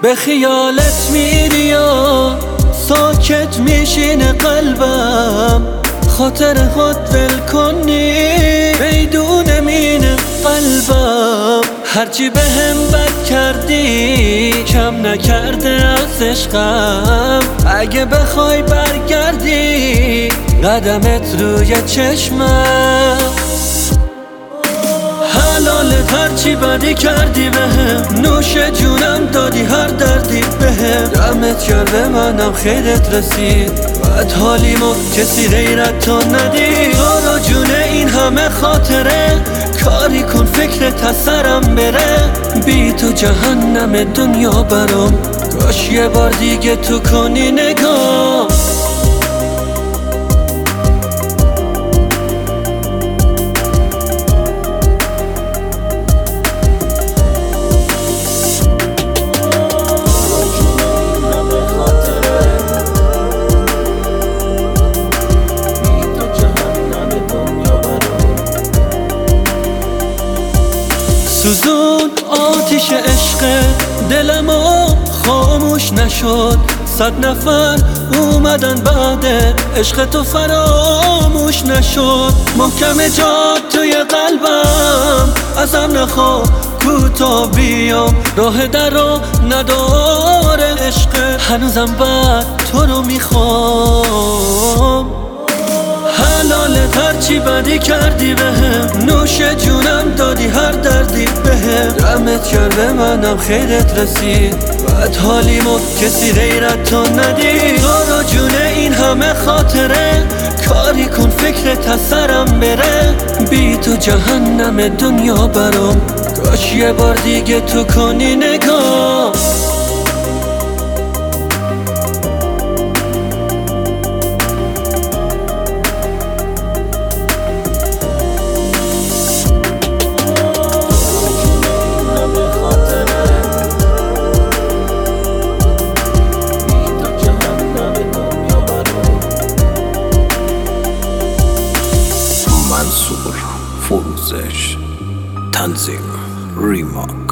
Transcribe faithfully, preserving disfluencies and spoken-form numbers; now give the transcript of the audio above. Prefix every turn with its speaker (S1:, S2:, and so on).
S1: به خیالت میری یا ساکت میشینه قلبم، خاطر خود ول کنی بدون مینه قلبم. هرچی به هم بد کردی کم نکرده از عشقم، اگه بخوای برگردی قدمت روی چشمم. حلالت هرچی بدی کردی بهم، نوش جونم دادی هر دردی بهم. دمت گرم به منم خیرت رسید، بعد حالیمو کسی غیرت تو ندید. تو رو جونه این همه خاطره، کاری کن فکرت از سرم بره. بی تو جهنم دنیا برام، کاش یه بار دیگه تو کنی نگاه. سوزون آتیش عشق دلمو خاموش نشد، صد نفر اومدن بعد عشق تو فراموش نشد. محکم جات توی قلبم، ازم نخوا کوتاه بیام. راه در رو نداره عشق، هنوزم بعد تو رو میخوام. حلالت هرچی بدی کردی بهم، نوش جونم دادی هر دردی بهم. دمت گرم به منم خیرت رسید، بعد حالیمو کسی غیرت تو ندید. تو رو جونه این همه خاطره، کاری کن فکرت از سرم بره. بی تو جهنم دنیا برام، کاش یه بار دیگه تو کنی نگاه.
S2: منصور فروزش، تنظیم ریماک.